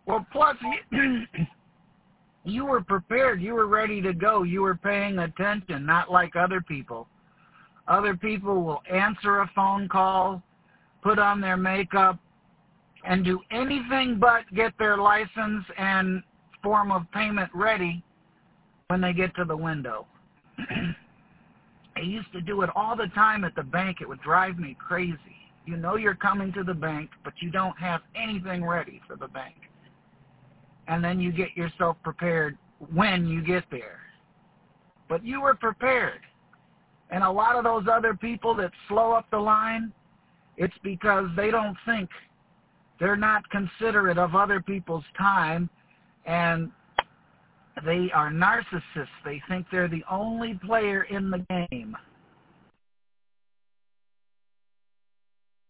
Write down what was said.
Well, plus, you were prepared. You were ready to go. You were paying attention, not like other people. Other people will answer a phone call, put on their makeup, and do anything but get their license and form of payment ready when they get to the window. I used to do it all the time at the bank. It would drive me crazy. You know you're coming to the bank, but you don't have anything ready for the bank. And then you get yourself prepared when you get there. But you were prepared. And a lot of those other people that slow up the line, it's because they don't think. They're not considerate of other people's time, and they are narcissists. They think they're the only player in the game.